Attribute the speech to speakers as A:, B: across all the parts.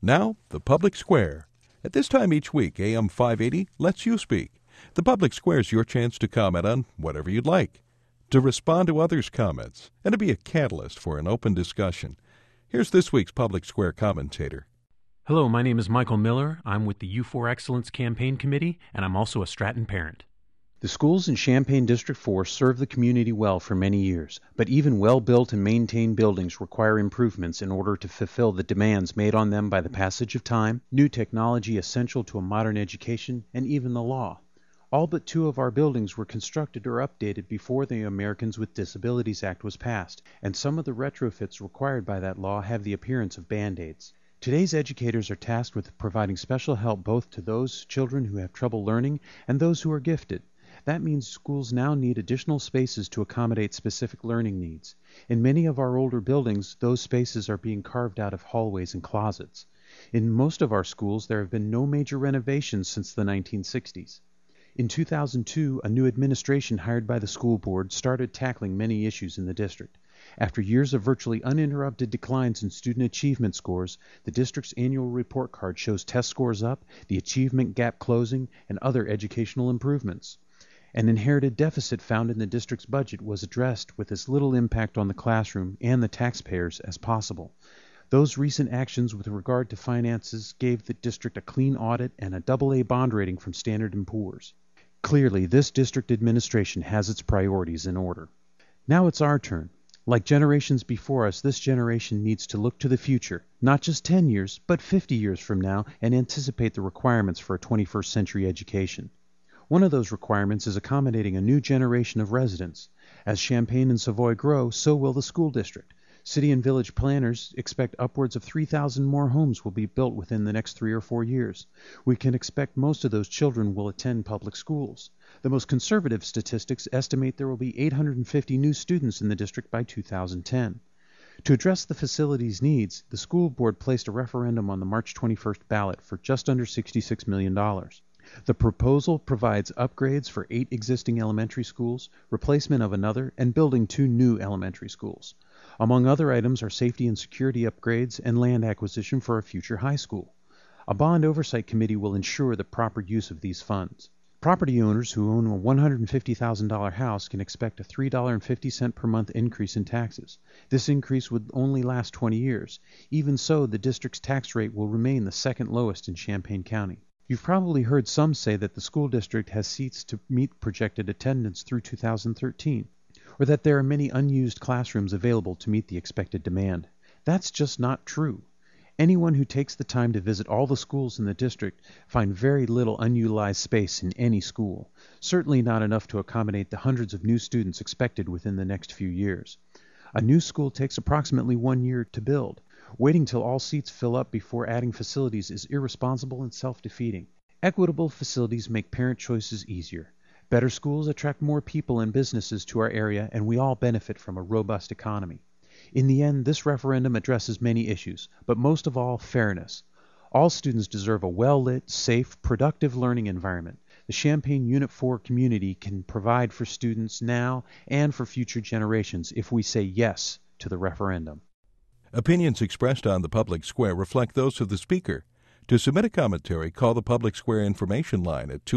A: Now, the Public Square. At this time each week, AM 580 lets you speak. The Public Square is your chance to comment on whatever you'd like, to respond to others' comments, and to be a catalyst for an open discussion. Here's this week's Public Square commentator.
B: Hello, my name is Michael Miller. I'm with the U4 Excellence Campaign Committee, and I'm also a Stratton parent.
C: The schools in Champaign District 4 serve the community well for many years, but even well-built and maintained buildings require improvements in order to fulfill the demands made on them by the passage of time, new technology essential to a modern education, and even the law. All but 2 of our buildings were constructed or updated before the Americans with Disabilities Act was passed, and some of the retrofits required by that law have the appearance of Band-Aids. Today's educators are tasked with providing special help both to those children who have trouble learning and those who are gifted. That means schools now need additional spaces to accommodate specific learning needs. In many of our older buildings, those spaces are being carved out of hallways and closets. In most of our schools, there have been no major renovations since the 1960s. In 2002, a new administration hired by the school board started tackling many issues in the district. After years of virtually uninterrupted declines in student achievement scores, the district's annual report card shows test scores up, the achievement gap closing, and other educational improvements. An inherited deficit found in the district's budget was addressed with as little impact on the classroom and the taxpayers as possible. Those recent actions with regard to finances gave the district a clean audit and a AA bond rating from Standard & Poor's. Clearly, this district administration has its priorities in order. Now it's our turn. Like generations before us, this generation needs to look to the future, not just 10 years, but 50 years from now, and anticipate the requirements for a 21st century education. One of those requirements is accommodating a new generation of residents. As Champaign and Savoy grow, so will the school district. City and village planners expect upwards of 3,000 more homes will be built within the next 3 or 4 years. We can expect most of those children will attend public schools. The most conservative statistics estimate there will be 850 new students in the district by 2010. To address the facility's needs, the school board placed a referendum on the March 21st ballot for just under $66 million. The proposal provides upgrades for 8 existing elementary schools, replacement of another, and building 2 new elementary schools. Among other items are safety and security upgrades and land acquisition for a future high school. A bond oversight committee will ensure the proper use of these funds. Property owners who own a $150,000 house can expect a $3.50 per month increase in taxes. This increase would only last 20 years. Even so, the district's tax rate will remain the second lowest in Champaign County. You've probably heard some say that the school district has seats to meet projected attendance through 2013, or that there are many unused classrooms available to meet the expected demand. That's just not true. Anyone who takes the time to visit all the schools in the district find very little unutilized space in any school, certainly not enough to accommodate the hundreds of new students expected within the next few years. A new school takes approximately 1 year to build. Waiting till all seats fill up before adding facilities is irresponsible and self-defeating. Equitable facilities make parent choices easier. Better schools attract more people and businesses to our area, and we all benefit from a robust economy. In the end, this referendum addresses many issues, but most of all, fairness. All students deserve a well-lit, safe, productive learning environment. The Champaign Unit 4 community can provide for students now and for future generations if we say yes to the referendum.
A: Opinions expressed on the Public Square reflect those of the speaker. To submit a commentary, call the Public Square information line at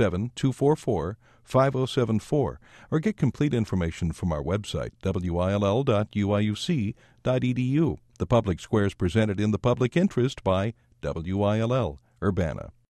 A: 217-244-5074 or get complete information from our website, will.uiuc.edu. The Public Square is presented in the public interest by WILL Urbana.